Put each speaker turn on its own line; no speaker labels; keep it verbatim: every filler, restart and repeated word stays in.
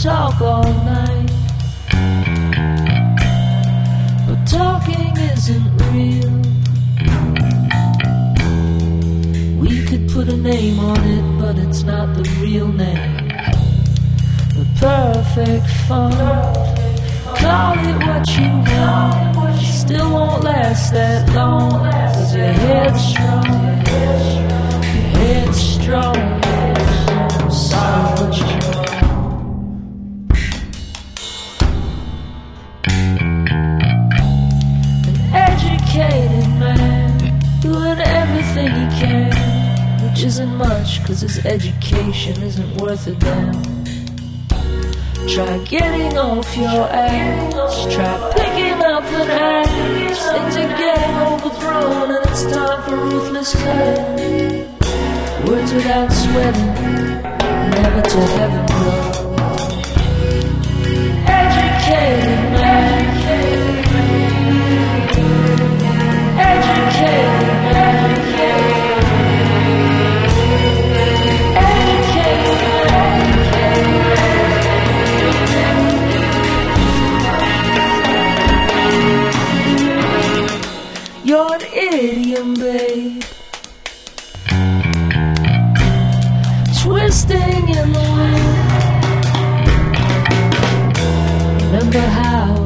talk all night, but talking isn't real. We could put a name on it, but it's not the real name. The perfect fun. Call it what you want, still won't last that long. Cause your head's strong, your head's strong. I'm sorry, but you an educated man, doing everything he can, which isn't much, cause his education isn't worth a damn. Try getting off your ass, try picking up an axe. Things are getting overthrown and it's time for ruthless cutting. Words without sweating, never to heaven go. Educated man, educated man, educated man. You're an idiom, babe, twisting in the wind. Remember how